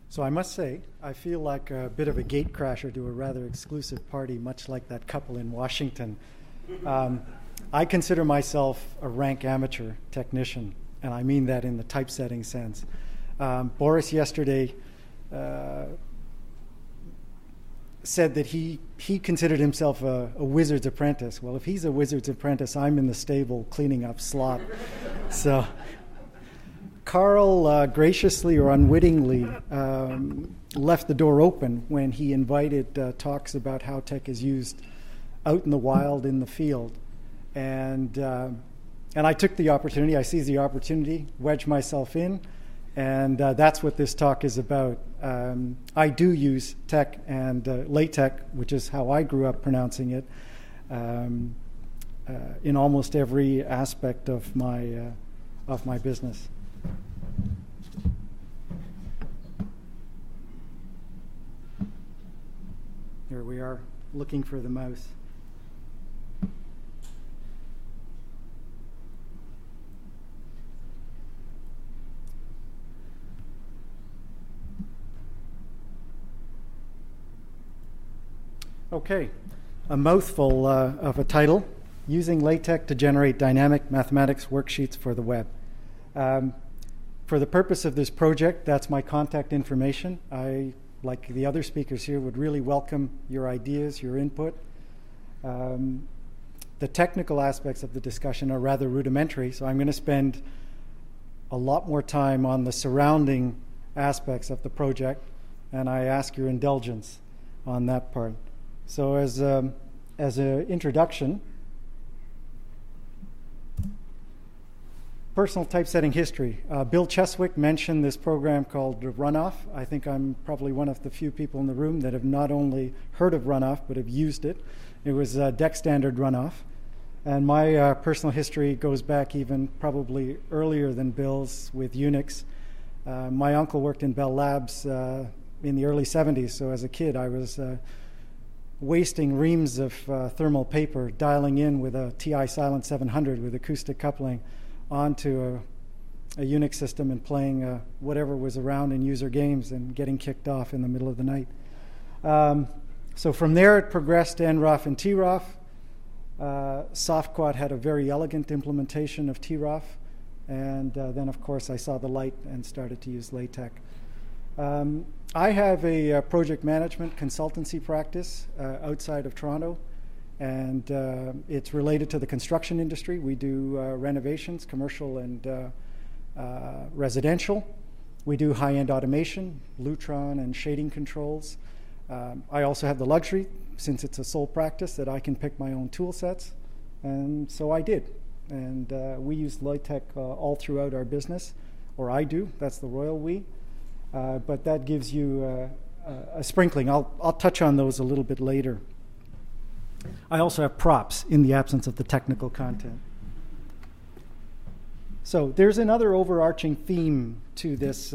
So I must say, I feel like a bit of a gatecrasher to a rather exclusive party, much like that couple in Washington. I consider myself a rank amateur technician, and I mean that in the typesetting sense. Boris yesterday said that he considered himself a wizard's apprentice. Well, if he's a wizard's apprentice, I'm in the stable cleaning up slop. So Carl graciously or unwittingly left the door open when he invited talks about how tech is used out in the wild, in the field. And I took the opportunity, I seized the opportunity, wedged myself in, and that's what this talk is about. I do use tech and LaTeX, which is how I grew up pronouncing it, in almost every aspect of my business. Here we are, looking for the mouse. Okay, a mouthful of a title, Using LaTeX to Generate Dynamic Mathematics Worksheets for the Web. For the purpose of this project, that's my contact information. I, like the other speakers here, would really welcome your ideas, your input. The technical aspects of the discussion are rather rudimentary, so I'm going to spend a lot more time on the surrounding aspects of the project, and I ask your indulgence on that part. So as an introduction, personal typesetting history. Bill Cheswick mentioned this program called Runoff. I think I'm probably one of the few people in the room that have not only heard of Runoff, but have used it. It was DEC standard Runoff. And my personal history goes back even probably earlier than Bill's with Unix. My uncle worked in Bell Labs in the early 70s, so as a kid I was wasting reams of thermal paper, dialing in with a TI Silent 700 with acoustic coupling onto a Unix system and playing whatever was around in user games and getting kicked off in the middle of the night. So from there it progressed to NROF and TROF. Softquad had a very elegant implementation of TROF, and then of course I saw the light and started to use LaTeX. I have a project management consultancy practice outside of Toronto, and it's related to the construction industry. We do renovations, commercial and residential. We do high-end automation, Lutron and shading controls. I also have the luxury, since it's a sole practice, that I can pick my own tool sets, and so I did. And we use LaTeX all throughout our business, or I do, that's the royal we. But that gives you a sprinkling. I'll touch on those a little bit later. I also have props in the absence of the technical content. So there's another overarching theme to this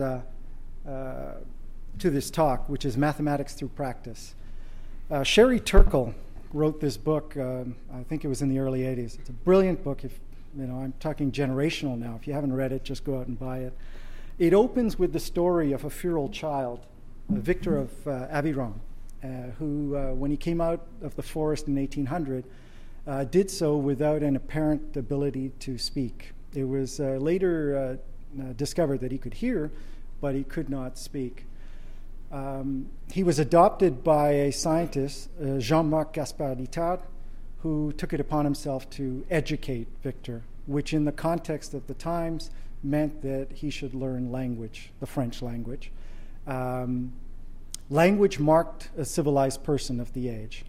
talk, which is mathematics through practice. Sherry Turkle wrote this book. I think it was in the early 80s. It's a brilliant book. If I'm talking generational now. If you haven't read it, just go out and buy it. It opens with the story of a feral child, Victor of Aviron, who, when he came out of the forest in 1800, did so without an apparent ability to speak. It was later discovered that he could hear, but he could not speak. He was adopted by a scientist, Jean-Marc Gaspard-Itard, who took it upon himself to educate Victor, which in the context of the times meant that he should learn language, the French language. Language marked a civilized person of the age.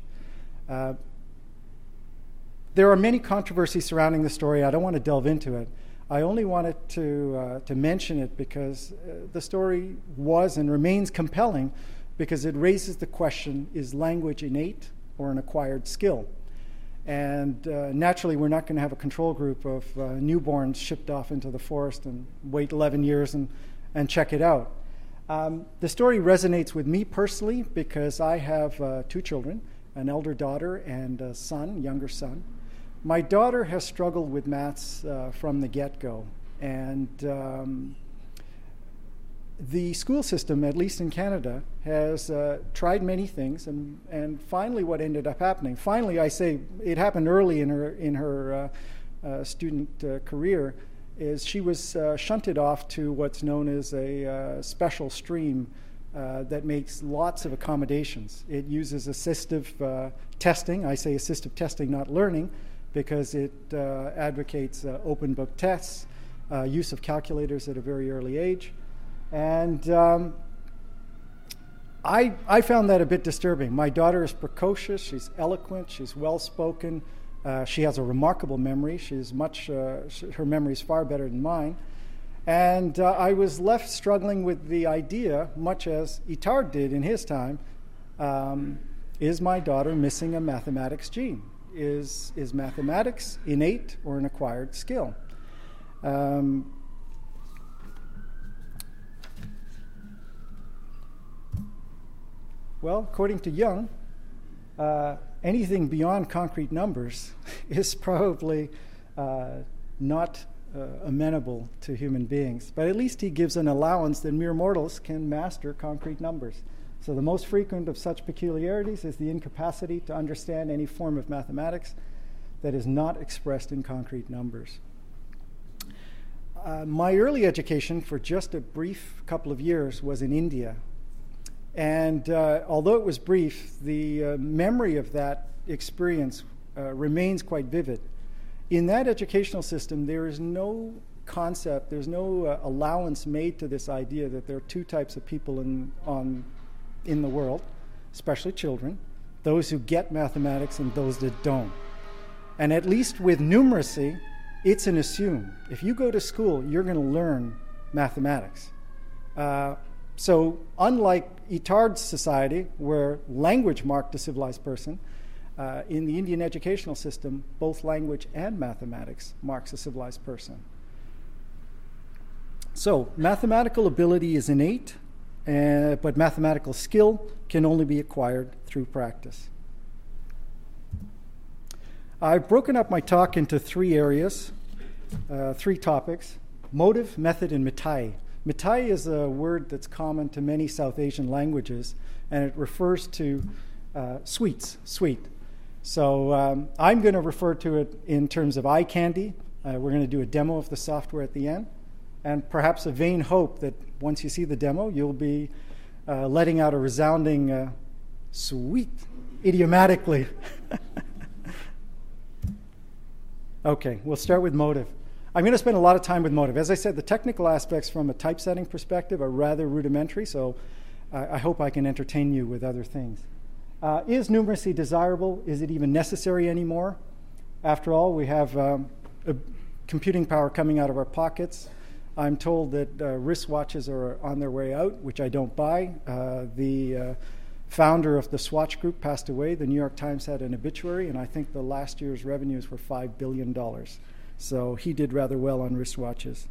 There are many controversies surrounding the story. I don't want to delve into it. I only wanted to mention it because the story was and remains compelling because it raises the question, is language innate or an acquired skill? And naturally, we're not going to have a control group of newborns shipped off into the forest and wait 11 years and check it out. The story resonates with me personally because I have 2 children, an elder daughter and a son, younger son. My daughter has struggled with maths from the get-go, and the school system, at least in Canada, has tried many things, and finally what ended up happening, finally I say it happened early in her student career, is she was shunted off to what's known as a special stream that makes lots of accommodations. It uses assistive testing. I say assistive testing, not learning, because it advocates open book tests, use of calculators at a very early age. And I found that a bit disturbing. My daughter is precocious, she's eloquent, she's well-spoken, she has a remarkable memory. Her memory is far better than mine. And I was left struggling with the idea, much as Itard did in his time, is my daughter missing a mathematics gene? Is mathematics innate or an acquired skill? Well, according to Jung, anything beyond concrete numbers is probably not amenable to human beings. But at least he gives an allowance that mere mortals can master concrete numbers. So the most frequent of such peculiarities is the incapacity to understand any form of mathematics that is not expressed in concrete numbers. My early education, for just a brief couple of years, was in India. And although it was brief, the memory of that experience remains quite vivid. In that educational system, there is no concept, there's no allowance made to this idea that there are two types of people in the world, especially children, those who get mathematics and those that don't. And at least with numeracy, it's an assume. If you go to school, you're going to learn mathematics. So unlike Itard's society, where language marked a civilized person, in the Indian educational system, both language and mathematics marks a civilized person. So mathematical ability is innate, but mathematical skill can only be acquired through practice. I've broken up my talk into three areas, three topics: motive, method, and mithai. Mithai is a word that's common to many South Asian languages, and it refers to sweet. So I'm going to refer to it in terms of eye candy. We're going to do a demo of the software at the end, and perhaps a vain hope that once you see the demo, you'll be letting out a resounding sweet idiomatically. Okay, we'll start with motive. I'm going to spend a lot of time with motive. As I said, the technical aspects from a typesetting perspective are rather rudimentary, so I hope I can entertain you with other things. Is numeracy desirable? Is it even necessary anymore? After all, we have computing power coming out of our pockets. I'm told that wristwatches are on their way out, which I don't buy. The founder of the Swatch Group passed away. The New York Times had an obituary, and I think the last year's revenues were $5 billion. So he did rather well on wristwatches.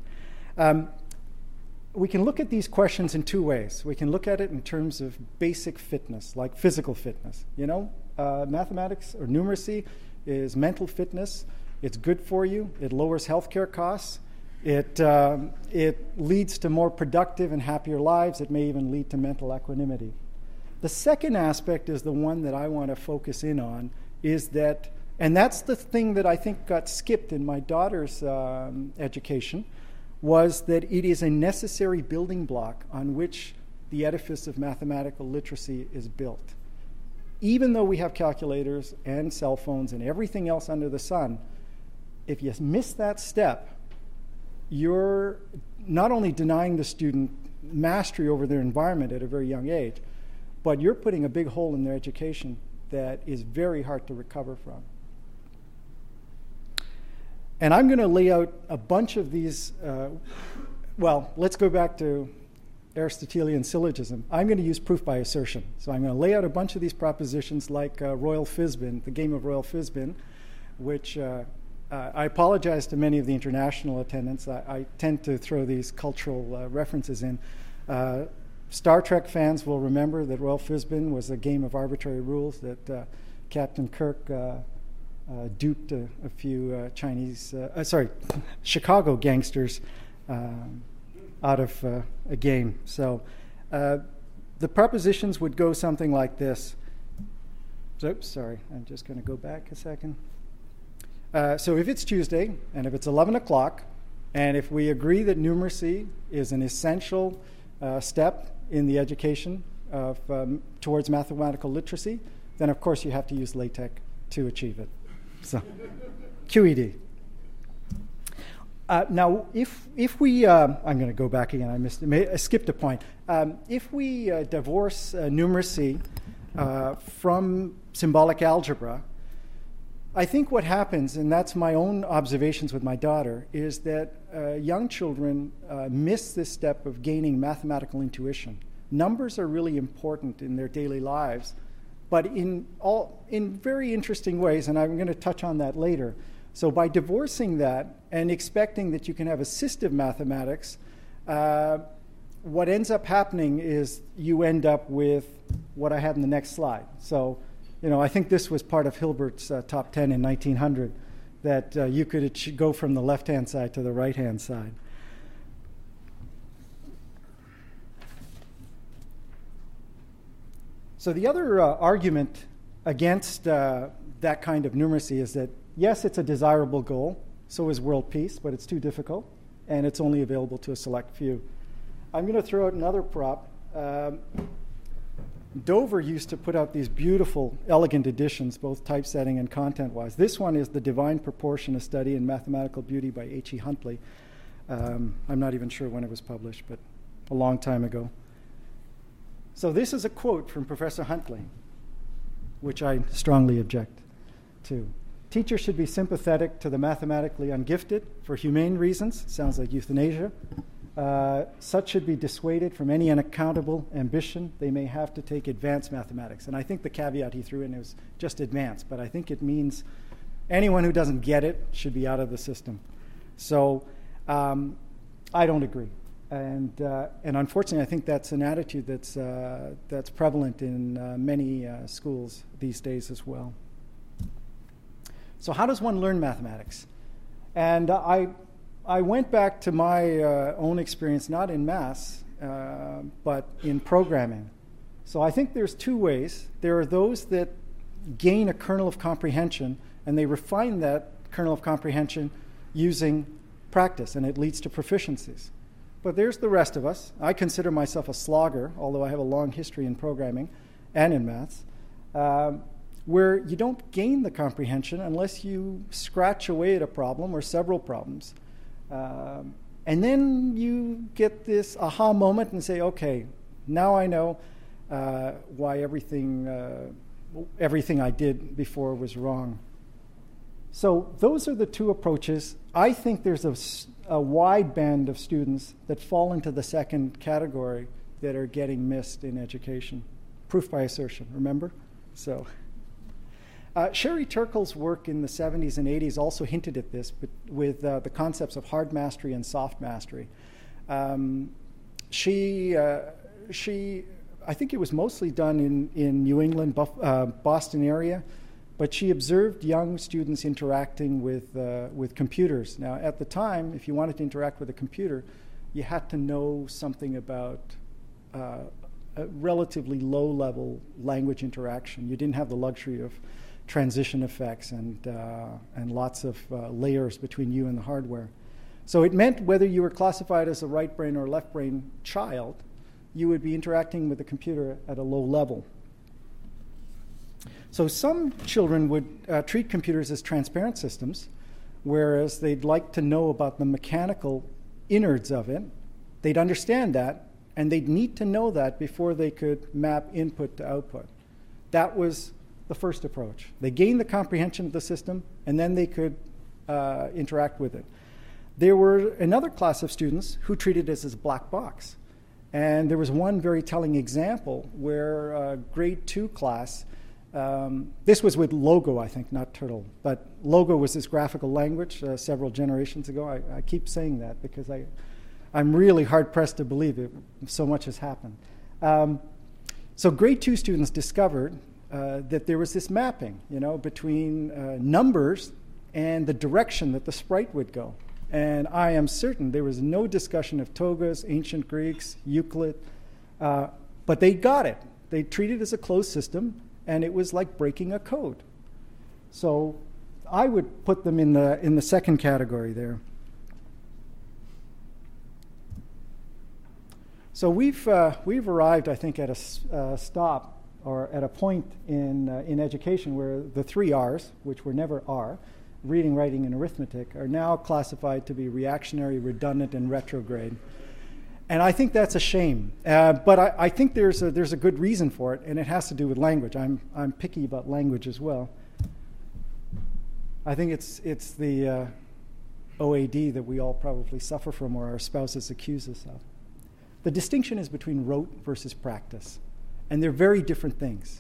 We can look at these questions in two ways. We can look at it in terms of basic fitness, like physical fitness. Mathematics or numeracy is mental fitness. It's good for you. It lowers healthcare costs. It leads to more productive and happier lives. It may even lead to mental equanimity. The second aspect is the one that I want to focus in on, is that, and that's the thing that I think got skipped in my daughter's education, was that it is a necessary building block on which the edifice of mathematical literacy is built. Even though we have calculators and cell phones and everything else under the sun, if you miss that step, you're not only denying the student mastery over their environment at a very young age, but you're putting a big hole in their education that is very hard to recover from. And I'm going to lay out a bunch of these, let's go back to Aristotelian syllogism. I'm going to use proof by assertion. So I'm going to lay out a bunch of these propositions like Royal Fizbin, the game of Royal Fizbin, which I apologize to many of the international attendants. I tend to throw these cultural references in. Star Trek fans will remember that Royal Fizbin was a game of arbitrary rules that Captain Kirk duped a few Chicago gangsters out of a game. So the propositions would go something like this. Oops, sorry, I'm just going to go back a second. So if it's Tuesday, and if it's 11 o'clock, and if we agree that numeracy is an essential step in the education of, towards mathematical literacy, then of course you have to use LaTeX to achieve it. So, QED. Now, if we, I'm going to go back again, I skipped a point. If we divorce numeracy from symbolic algebra, I think what happens, and that's my own observations with my daughter, is that young children miss this step of gaining mathematical intuition. Numbers are really important in their daily lives, but in very interesting ways, and I'm going to touch on that later. So by divorcing that and expecting that you can have assistive mathematics, what ends up happening is you end up with what I have in the next slide. So, I think this was part of Hilbert's top 10 in 1900, that you could go from the left-hand side to the right-hand side. So the other argument against that kind of numeracy is that, yes, it's a desirable goal, so is world peace, but it's too difficult, and it's only available to a select few. I'm going to throw out another prop. Dover used to put out these beautiful, elegant editions, both typesetting and content-wise. This one is The Divine Proportion, a Study in Mathematical Beauty by H.E. Huntley. I'm not even sure when it was published, but a long time ago. So this is a quote from Professor Huntley, which I strongly object to. Teachers should be sympathetic to the mathematically ungifted for humane reasons. Sounds like euthanasia. Such should be dissuaded from any unaccountable ambition they may have to take advanced mathematics. And I think the caveat he threw in is just advanced, but I think it means anyone who doesn't get it should be out of the system. So I don't agree. And unfortunately, I think that's an attitude that's prevalent in many schools these days as well. So how does one learn mathematics? And I went back to my own experience, not in maths, but in programming. So I think there's two ways. There are those that gain a kernel of comprehension, and they refine that kernel of comprehension using practice, and it leads to proficiencies. But there's the rest of us. I consider myself a slogger, although I have a long history in programming and in maths, where you don't gain the comprehension unless you scratch away at a problem or several problems. And then you get this aha moment and say, okay, now I know why everything I did before was wrong. So those are the two approaches. I think there's a wide band of students that fall into the second category that are getting missed in education. Proof by assertion, remember? So Sherry Turkle's work in the 70s and 80s also hinted at this, but with the concepts of hard mastery and soft mastery. She I think it was mostly done in New England, Boston area, but she observed young students interacting with computers. Now, at the time, if you wanted to interact with a computer, you had to know something about a relatively low-level language interaction. You didn't have the luxury of transition effects and lots of layers between you and the hardware. So it meant whether you were classified as a right brain or left brain child, you would be interacting with the computer at a low level. So some children would treat computers as transparent systems, whereas they'd like to know about the mechanical innards of it. They'd understand that, and they'd need to know that before they could map input to output. That was the first approach. They gained the comprehension of the system, and then they could interact with it. There were another class of students who treated it as a black box. And there was one very telling example where a grade 2 class, this was with Logo, I think, not Turtle, but Logo was this graphical language several generations ago. I keep saying that because I'm really hard-pressed to believe it. So much has happened. So grade 2 students discovered that there was this mapping, between numbers and the direction that the sprite would go. And I am certain there was no discussion of togas, ancient Greeks, Euclid, but they got it. They treated it as a closed system, and it was like breaking a code. So I would put them in the second category there. So we've arrived, I think, at a stop or at a point in education where the 3 R's, which were never R, reading, writing, and arithmetic, are now classified to be reactionary, redundant, and retrograde. And I think that's a shame. But I think there's a good reason for it, and it has to do with language. I'm picky about language as well. I think it's the OAD that we all probably suffer from, or our spouses accuse us of. The distinction is between rote versus practice, and they're very different things.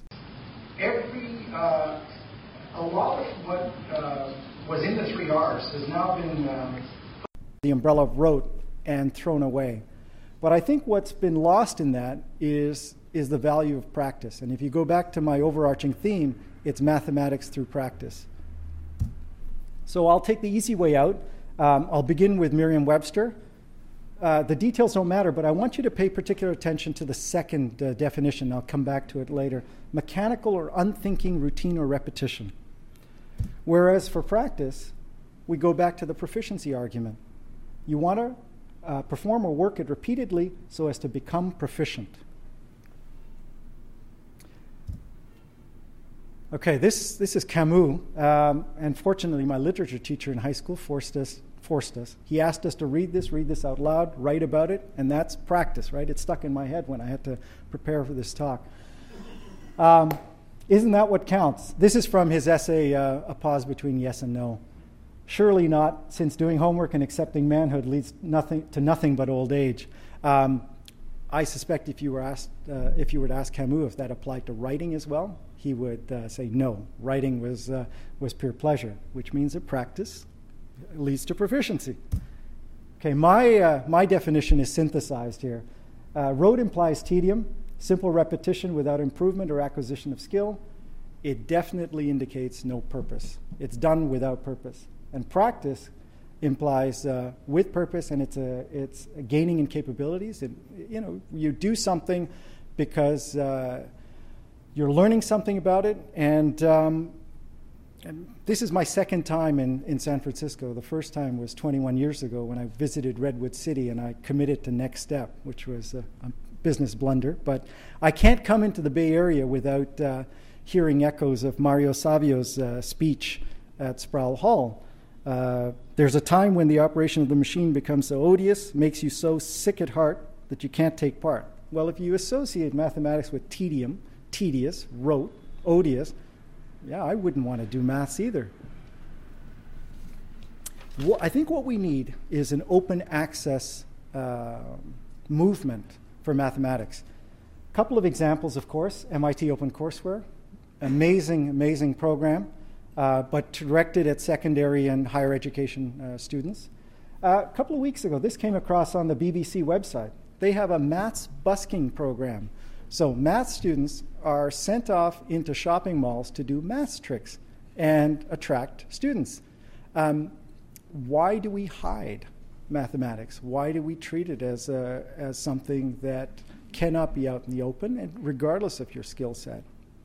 A lot of what was in the 3 R's has now been the umbrella of rote and thrown away. But I think what's been lost in that is the value of practice. And if you go back to my overarching theme, it's mathematics through practice. So I'll take the easy way out. I'll begin with Merriam-Webster. The details don't matter, but I want you to pay particular attention to the second definition. I'll come back to it later. Mechanical or unthinking routine or repetition. Whereas for practice, we go back to the proficiency argument. You want to perform or work it repeatedly so as to become proficient. Okay, this is Camus, and fortunately my literature teacher in high school forced us. He asked us to read this out loud, write about it, and that's practice, right? It stuck in my head when I had to prepare for this talk. Isn't that what counts? This is from his essay, A Pause Between Yes and No. Surely not, since doing homework and accepting manhood leads to nothing but old age. I suspect if you were to ask Camus if that applied to writing as well, he would say no. Writing was pure pleasure, which means that practice leads to proficiency. Okay, my definition is synthesized here. Rote implies tedium, simple repetition without improvement or acquisition of skill. It definitely indicates no purpose. It's done without purpose. And practice implies with purpose, and it's gaining in capabilities. You do something because you're learning something about it, and this is my second time in San Francisco. The first time was 21 years ago when I visited Redwood City, and I committed to Next Step, which was a business blunder. But I can't come into the Bay Area without hearing echoes of Mario Savio's speech at Sproul Hall. There's a time when the operation of the machine becomes so odious, makes you so sick at heart that you can't take part. Well, if you associate mathematics with tedium, tedious, rote, odious, yeah, I wouldn't want to do maths either. I think what we need is an open access movement for mathematics. A couple of examples, of course, MIT OpenCourseWare, amazing program. But directed at secondary and higher education students. A couple of weeks ago, this came across on the BBC website. They have a maths busking program. So math students are sent off into shopping malls to do maths tricks and attract students. Why do we hide mathematics? Why do we treat it as something that cannot be out in the open, and regardless of your skill set?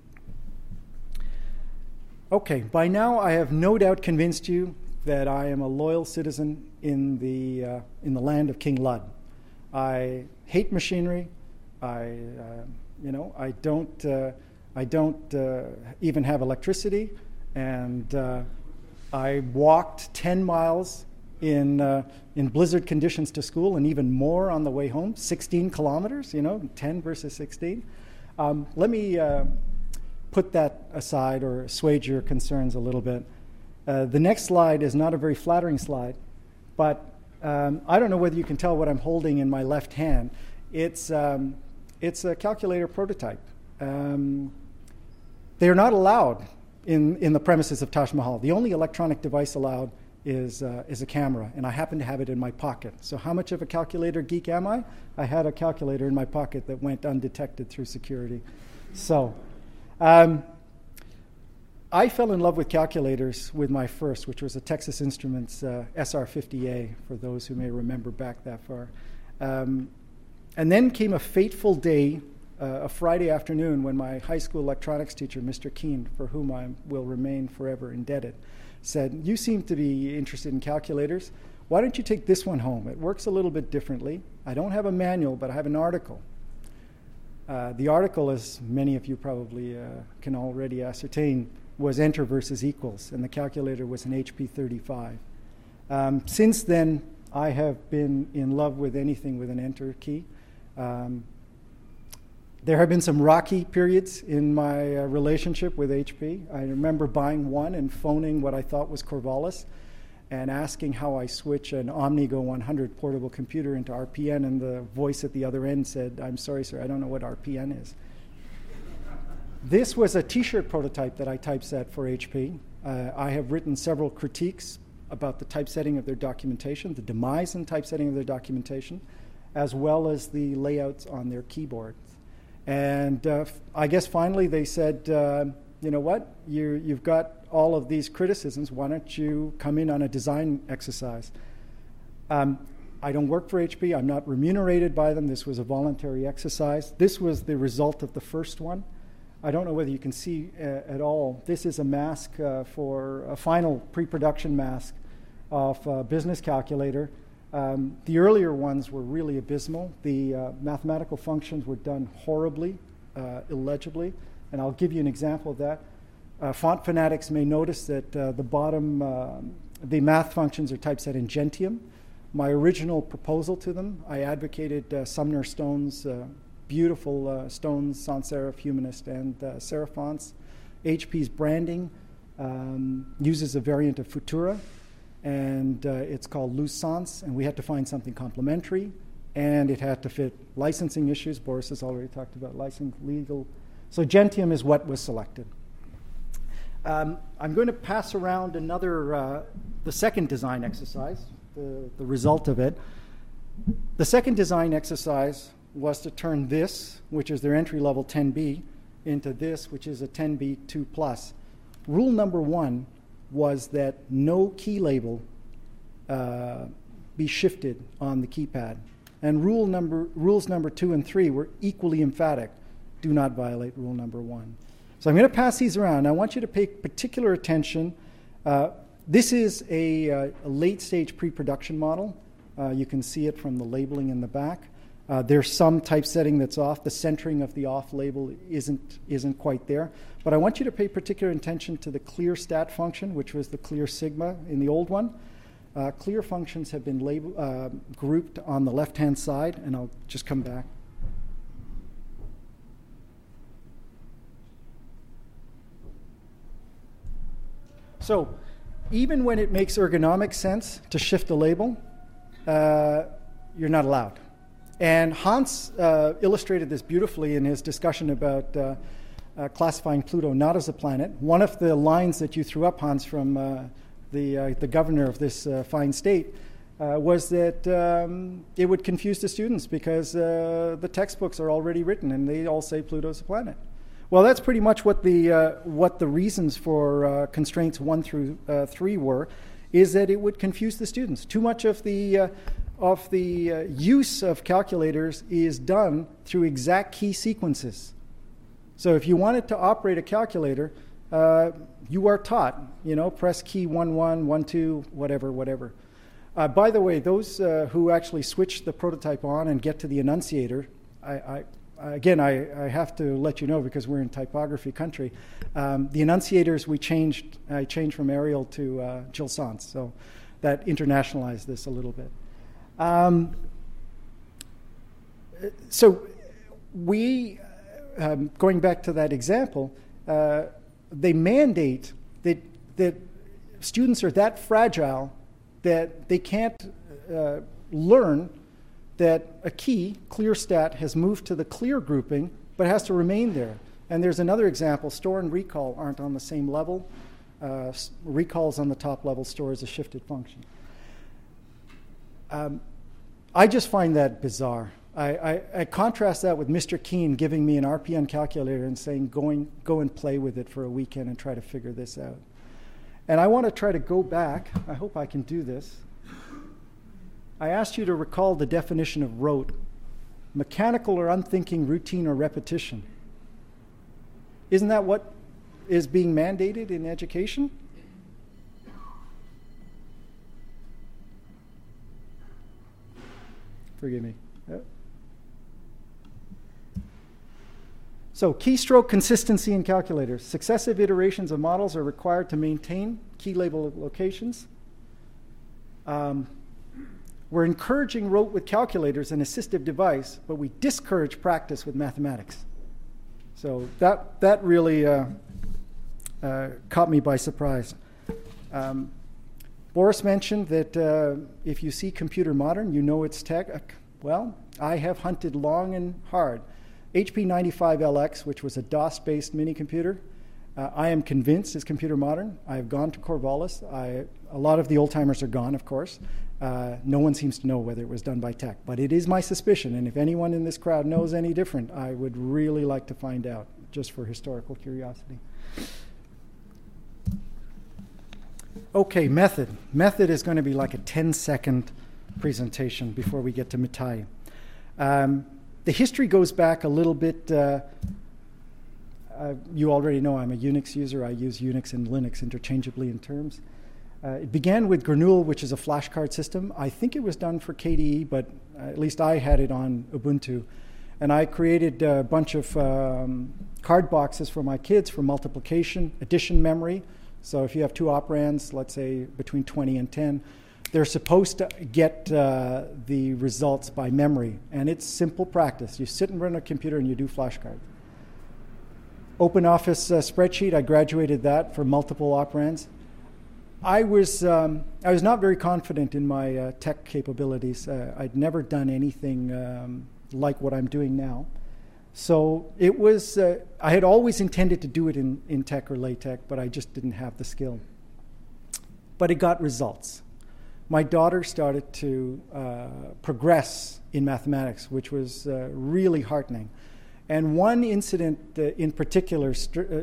Okay, by now I have no doubt convinced you that I am a loyal citizen in the land of King Lud. I hate machinery. I don't even have electricity, and I walked 10 miles in blizzard conditions to school, and even more on the way home. 16 kilometers, 10 versus 16. Let me put that aside or assuage your concerns a little bit. The next slide is not a very flattering slide, but I don't know whether you can tell what I'm holding in my left hand. It's a calculator prototype. They're not allowed in the premises of Taj Mahal. The only electronic device allowed is a camera, and I happen to have it in my pocket. So how much of a calculator geek am I? I had a calculator in my pocket that went undetected through security. So I fell in love with calculators with my first, which was a Texas Instruments SR50A, for those who may remember back that far. And then came a fateful day, a Friday afternoon, when my high school electronics teacher, Mr. Keene, for whom I will remain forever indebted, said, "You seem to be interested in calculators. Why don't you take this one home? It works a little bit differently. I don't have a manual, but I have an article." The article, as many of you probably can already ascertain, was enter versus equals, and the calculator was an HP 35. Since then, I have been in love with anything with an enter key. There have been some rocky periods in my relationship with HP. I remember buying one and phoning what I thought was Corvallis and asking how I switch an Omnigo 100 portable computer into RPN, and the voice at the other end said, "I'm sorry, sir, I don't know what RPN is." This was a T-shirt prototype that I typeset for HP. I have written several critiques about the typesetting of their documentation, the demise in typesetting of their documentation, as well as the layouts on their keyboards. And I guess finally they said, you know what, you've got all of these criticisms, why don't you come in on a design exercise? I don't work for HP, I'm not remunerated by them, this was a voluntary exercise. This was the result of the first one. I don't know whether you can see at all. This is a mask for a final pre-production mask of a business calculator. The earlier ones were really abysmal. The mathematical functions were done horribly, illegibly, and I'll give you an example of that. Font fanatics may notice that the bottom, the math functions are typeset in Gentium. My original proposal to them, I advocated Sumner Stone's beautiful Stone's sans serif humanist and serif fonts. HP's branding uses a variant of Futura, and it's called Loose Sans, and we had to find something complementary, and it had to fit licensing issues. Boris has already talked about licensing, legal. So Gentium is what was selected. I'm going to pass around another, the second design exercise, the result of it. The second design exercise was to turn this, which is their entry-level 10B, into this, which is a 10B 2+. Rule number one was that no key label be shifted on the keypad. And rules number 2 and 3 were equally emphatic. Do not violate rule number 1. So I'm going to pass these around. I want you to pay particular attention. This is a late-stage pre-production model. You can see it from the labeling in the back. There's some typesetting that's off. The centering of the off label isn't quite there. But I want you to pay particular attention to the clear stat function, which was the clear sigma in the old one. Clear functions have been grouped on the left-hand side, and I'll just come back. So even when it makes ergonomic sense to shift a label, you're not allowed. And Hans illustrated this beautifully in his discussion about classifying Pluto not as a planet. One of the lines that you threw up, Hans, from the governor of this fine state was that it would confuse the students because the textbooks are already written and they all say Pluto's a planet. Well, that's pretty much what the reasons for constraints 1 through 3 were, is that it would confuse the students. Too much of the use of calculators is done through exact key sequences. So if you wanted to operate a calculator, you are taught, press key 1, 1, 1, 2, whatever. By the way, those who actually switch the prototype on and get to the enunciator, I have to let you know because we're in typography country. The enunciators I changed from Arial to Gil Sans, so that internationalized this a little bit. So we, going back to that example, they mandate that students are that fragile that they can't learn that a key, clear stat, has moved to the clear grouping, but has to remain there. And there's another example. Store and recall aren't on the same level. Recall is on the top level. Store is a shifted function. I just find that bizarre. I contrast that with Mr. Keen giving me an RPN calculator and saying, go and play with it for a weekend and try to figure this out. And I want to try to go back. I hope I can do this. I asked you to recall the definition of rote: mechanical or unthinking routine or repetition. Isn't that what is being mandated in education? Forgive me. So, keystroke consistency in calculators. Successive iterations of models are required to maintain key label locations. We're encouraging rote with calculators, an assistive device, but we discourage practice with mathematics. So that really caught me by surprise. Boris mentioned that if you see computer modern, you know it's tech. Well, I have hunted long and hard. HP 95LX, which was a DOS-based mini computer, I am convinced is computer modern. I've gone to Corvallis. A lot of the old-timers are gone, of course. No one seems to know whether it was done by tech, but it is my suspicion, and if anyone in this crowd knows any different, I would really like to find out, just for historical curiosity. Okay, method. Method is going to be like a 10-second presentation before we get to Mithai. The history goes back a little bit. You already know I'm a Unix user. I use Unix and Linux interchangeably in terms. It began with Granule, which is a flashcard system. I think it was done for KDE, but at least I had it on Ubuntu. And I created a bunch of card boxes for my kids for multiplication, addition memory. So if you have two operands, let's say between 20 and 10, they're supposed to get the results by memory. And it's simple practice. You sit in front of a computer and you do flashcards. OpenOffice spreadsheet, I graduated that for multiple operands. I was not very confident in my tech capabilities. I'd never done anything like what I'm doing now. So it was, I had always intended to do it in tech or LaTeX, but I just didn't have the skill. But it got results. My daughter started to progress in mathematics, which was really heartening. And one incident in particular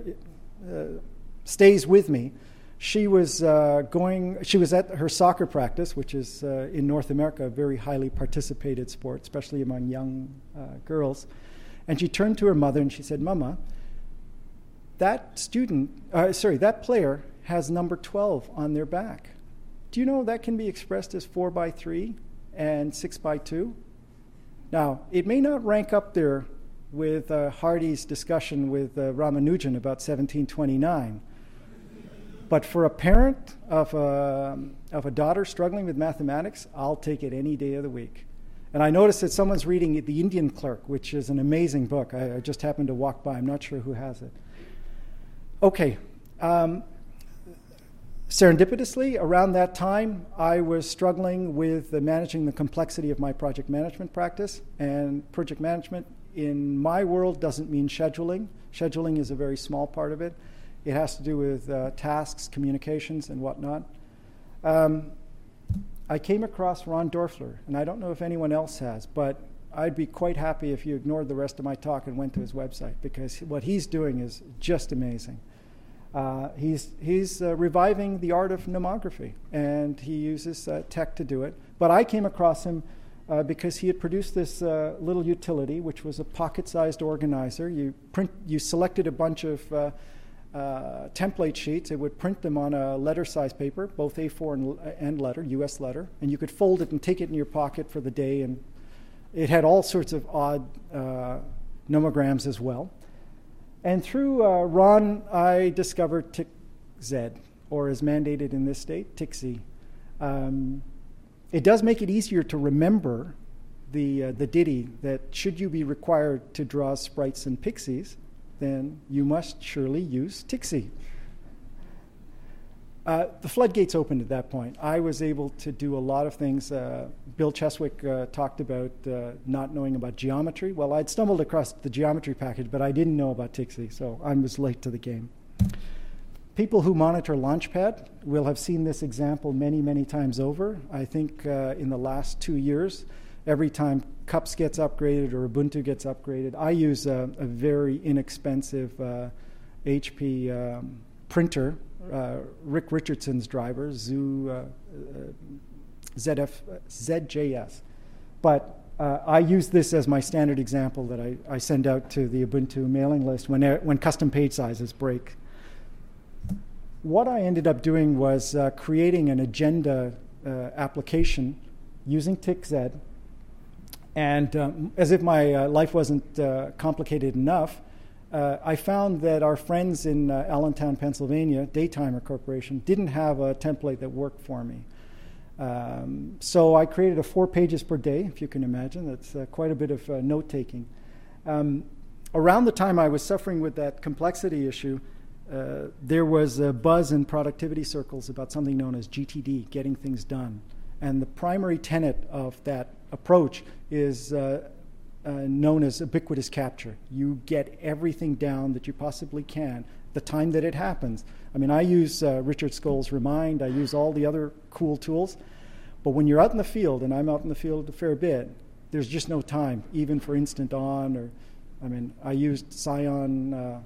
stays with me. She was at her soccer practice, which is in North America a very highly participated sport, especially among young girls. And she turned to her mother and she said, "Mama, that player has number 12 on their back. Do you know that can be expressed as 4x3 and 6x2? Now, it may not rank up there with Hardy's discussion with Ramanujan about 1729. But for a parent of a daughter struggling with mathematics, I'll take it any day of the week." And I noticed that someone's reading The Indian Clerk, which is an amazing book. I just happened to walk by. I'm not sure who has it. Okay. Serendipitously, around that time, I was struggling with managing the complexity of my project management practice. And project management in my world doesn't mean scheduling. Scheduling is a very small part of it. It has to do with tasks, communications, and whatnot. I came across Ron Dorfler, and I don't know if anyone else has, but I'd be quite happy if you ignored the rest of my talk and went to his website, because what he's doing is just amazing. He's reviving the art of nomography, and he uses tech to do it. But I came across him because he had produced this little utility, which was a pocket-sized organizer. You selected a bunch of template sheets. It would print them on a letter-sized paper, both A4 and letter, US letter, and you could fold it and take it in your pocket for the day. And it had all sorts of odd nomograms as well. And through Ron, I discovered TIC-Z, or as mandated in this state, TIC-Z. It does make it easier to remember the ditty that should you be required to draw sprites and pixies, then you must surely use TIC-Z. The floodgates opened at that point. I was able to do a lot of things. Bill Cheswick talked about not knowing about geometry. Well, I'd stumbled across the geometry package, but I didn't know about TIC-Z, so I was late to the game. People who monitor Launchpad will have seen this example many, many times over. I think in the last 2 years, every time CUPS gets upgraded or Ubuntu gets upgraded. I use a very inexpensive HP printer, Rick Richardson's driver, ZJS. But I use this as my standard example that I send out to the Ubuntu mailing list when custom page sizes break. What I ended up doing was creating an agenda application using TickZ. And as if my life wasn't complicated enough, I found that our friends in Allentown, Pennsylvania, Daytimer Corporation, didn't have a template that worked for me. So I created a 4 pages per day, if you can imagine. That's quite a bit of note-taking. Around the time I was suffering with that complexity issue, there was a buzz in productivity circles about something known as GTD, getting things done. And the primary tenet of that approach is known as ubiquitous capture. You get everything down that you possibly can, the time that it happens. I mean, I use Richard Skoll's Remind, I use all the other cool tools, but when you're out in the field, and I'm out in the field a fair bit, there's just no time, even for instant on, or, I mean, I used Psion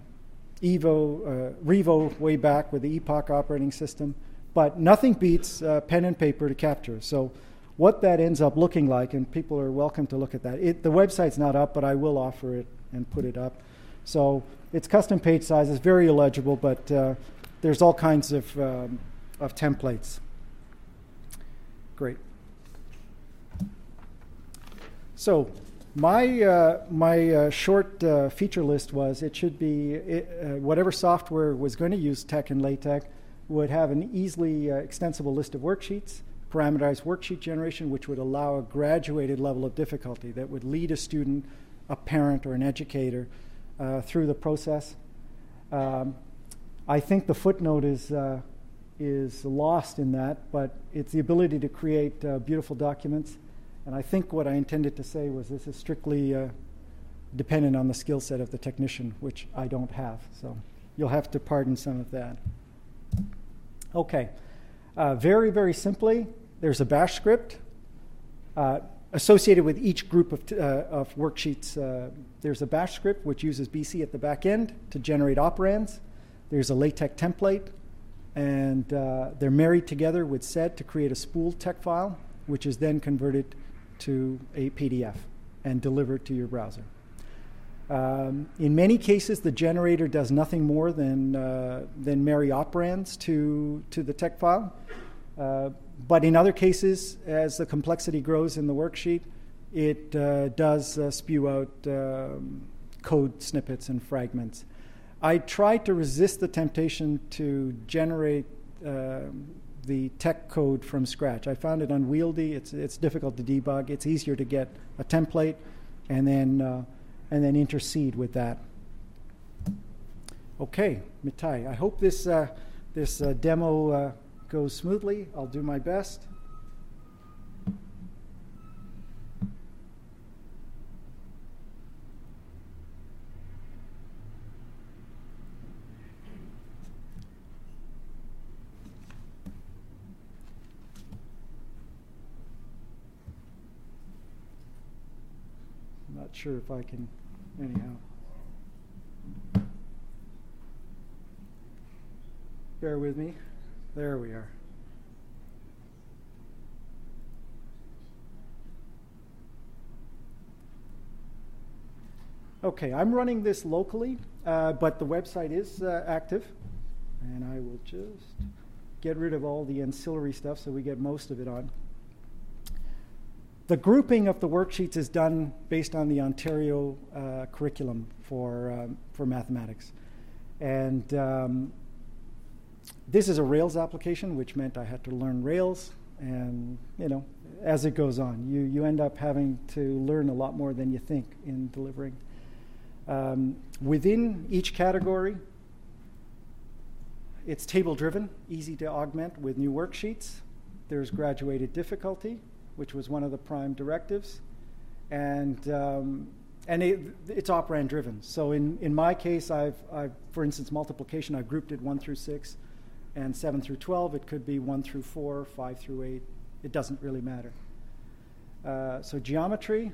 Revo way back with the Epoch operating system, but nothing beats pen and paper to capture. So what that ends up looking like, and people are welcome to look at that. The website's not up, but I will offer it and put it up. So it's custom page sizes, very illegible, but there's all kinds of templates. Great. So my short feature list was it should be whatever software was going to use TeX and LaTeX would have an easily extensible list of worksheets, parameterized worksheet generation, which would allow a graduated level of difficulty that would lead a student, a parent, or an educator through the process. I think the footnote is lost in that, but it's the ability to create beautiful documents. And I think what I intended to say was this is strictly dependent on the skill set of the technician, which I don't have. So you'll have to pardon some of that. Okay. Very, very simply, there's a bash script associated with each group of worksheets. There's a bash script which uses BC at the back end to generate operands. There's a LaTeX template, and they're married together with sed to create a spooled TeX file, which is then converted to a PDF and delivered to your browser. In many cases, the generator does nothing more than marry operands to the TeX file. But in other cases, as the complexity grows in the worksheet, it does spew out code snippets and fragments. I tried to resist the temptation to generate the TeX code from scratch. I found it unwieldy. It's difficult to debug. It's easier to get a template and then intercede with that. Okay, Mitai. I hope this demo goes smoothly. I'll do my best. Not sure if I can, anyhow. Bear with me. There we are. Okay, I'm running this locally, but the website is active. And I will just get rid of all the ancillary stuff so we get most of it on. The grouping of the worksheets is done based on the Ontario curriculum for mathematics. And this is a Rails application, which meant I had to learn Rails. And, you know, as it goes on, you end up having to learn a lot more than you think in delivering. Within each category, it's table-driven, easy to augment with new worksheets. There's graduated difficulty, which was one of the prime directives, and it's operand-driven. So in my case, I've for instance, multiplication, I've grouped it 1 through 6 and 7 through 12. It could be 1 through 4, 5 through 8. It doesn't really matter. So geometry,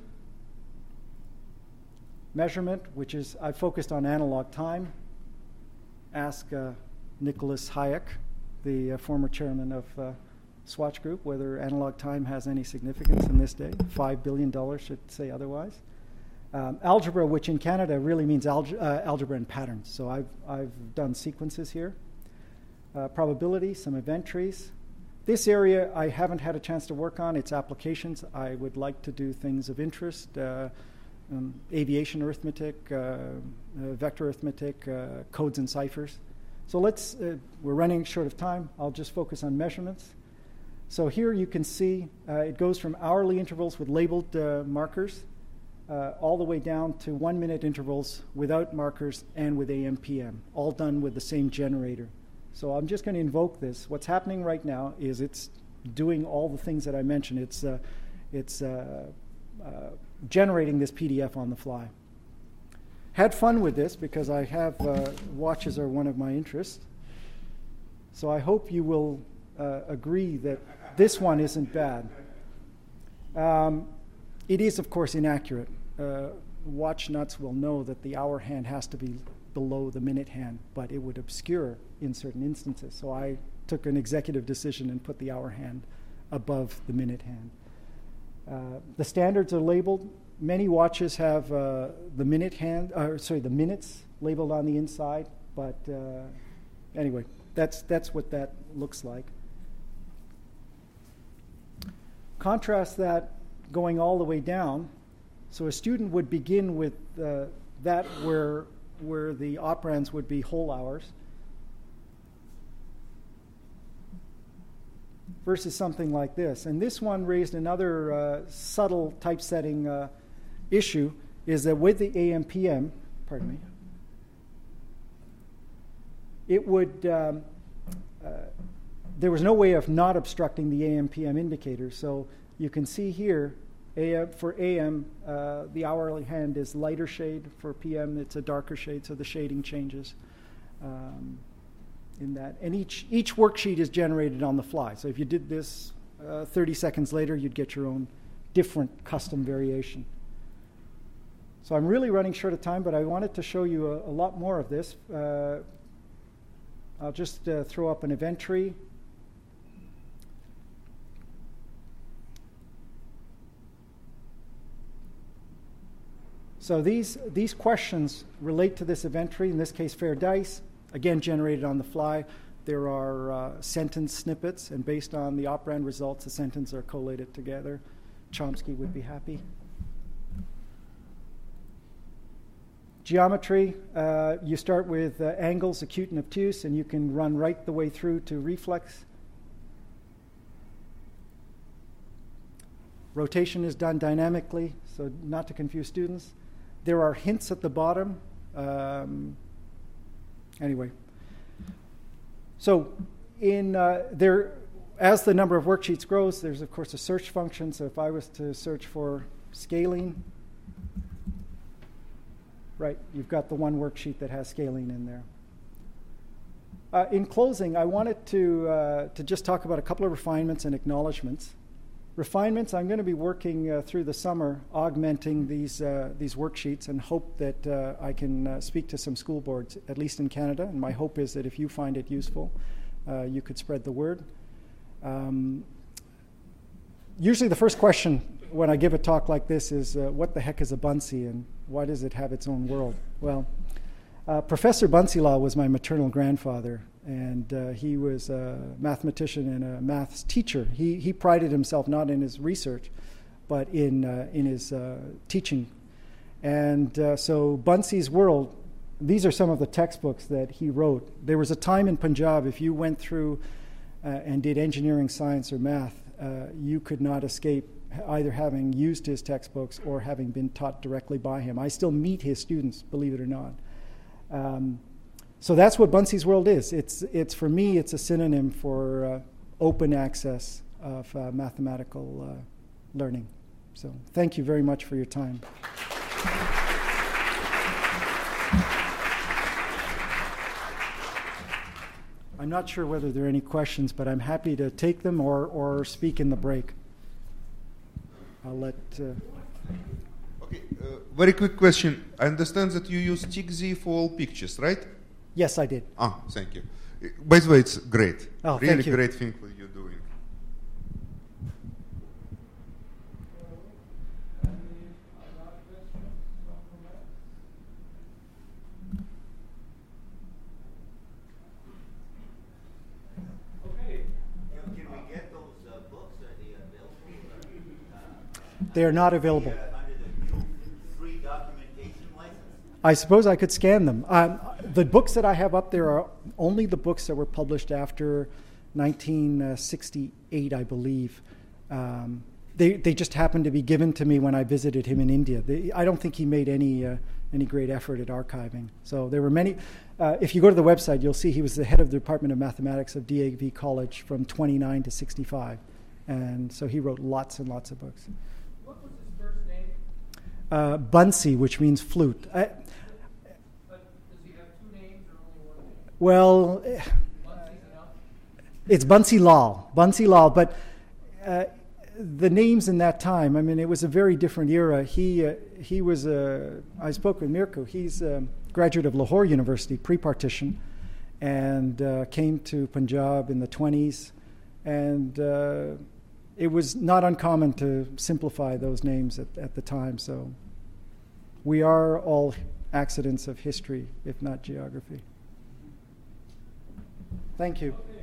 measurement, which is, I focused on analog time. Ask Nicholas Hayek, the former chairman of Swatch Group, whether analog time has any significance in this day. $5 billion should say otherwise. Algebra, which in Canada really means algebra and patterns. So I've done sequences here. Probability, some event trees. This area I haven't had a chance to work on. It's applications. I would like to do things of interest. Aviation arithmetic, vector arithmetic, codes and ciphers. So we're running short of time. I'll just focus on measurements. So here you can see it goes from hourly intervals with labeled markers all the way down to 1 minute intervals without markers and with AM, PM, all done with the same generator. So I'm just going to invoke this. What's happening right now is it's doing all the things that I mentioned. It's generating this PDF on the fly. Had fun with this because I have watches are one of my interests. So I hope you will agree that this one isn't bad. It is, of course, inaccurate. Watch nuts will know that the hour hand has to be below the minute hand, but it would obscure in certain instances. So I took an executive decision and put the hour hand above the minute hand. The standards are labeled. Many watches have the minutes labeled on the inside, but anyway, that's what that looks like. Contrast that going all the way down. So a student would begin with that where the operands would be whole hours versus something like this. And this one raised another subtle typesetting issue, is that with the AM, PM, pardon me, it would, there was no way of not obstructing the AM, PM indicator. So you can see here, for AM, the hourly hand is lighter shade. For PM, it's a darker shade, so the shading changes in that. And each worksheet is generated on the fly. So if you did this 30 seconds later, you'd get your own different custom variation. So I'm really running short of time, but I wanted to show you a lot more of this. I'll just throw up an event tree. So these questions relate to this event tree, in this case fair dice, again generated on the fly. There are sentence snippets, and based on the operand results, the sentences are collated together. Chomsky would be happy. Geometry, you start with angles, acute and obtuse, and you can run right the way through to reflex. Rotation is done dynamically, so not to confuse students. There are hints at the bottom. Anyway, so as the number of worksheets grows, there's of course a search function. So if I was to search for scaling, right, you've got the one worksheet that has scaling in there. In closing, I wanted to just talk about a couple of refinements and acknowledgments. Refinements, I'm going to be working through the summer, augmenting these worksheets, and hope that I can speak to some school boards, at least in Canada. And my hope is that if you find it useful, you could spread the word. Usually the first question when I give a talk like this is, what the heck is a Bunsen, and why does it have its own world? Well, Professor Bunsilaw was my maternal grandfather, and he was a mathematician and a maths teacher. He prided himself not in his research, but in his teaching. And so Bunsi's World, these are some of the textbooks that he wrote. There was a time in Punjab, if you went through and did engineering, science, or math, you could not escape either having used his textbooks or having been taught directly by him. I still meet his students, believe it or not. So that's what Bunsi's World is. It's for me, it's a synonym for open access of mathematical learning. So thank you very much for your time. I'm not sure whether there are any questions, but I'm happy to take them or speak in the break. I'll let... Okay, very quick question. I understand that you use TIGZ for all pictures, right? Yes, I did. Ah, thank you. By the way, it's great. Oh, really thank you. Great thing what you're doing. They are not available. Under the new free documentation license? I suppose I could scan them. The books that I have up there are only the books that were published after 1968, I believe. They just happened to be given to me when I visited him in India. I don't think he made any great effort at archiving. So there were many. If you go to the website, you'll see he was the head of the Department of Mathematics of DAV College from 29 to 65. And so he wrote lots and lots of books. What was his first name? Bansi, which means flute. But does he have two names or only one name? Well, Bunsy's enough? it's Bansi Lal. Bansi Lal, but the names in that time, I mean, it was a very different era. He was I spoke with Mirko. He's a graduate of Lahore University, pre-partition, and came to Punjab in the 20s. And it was not uncommon to simplify those names at the time. So we are all accidents of history, if not geography. Thank you.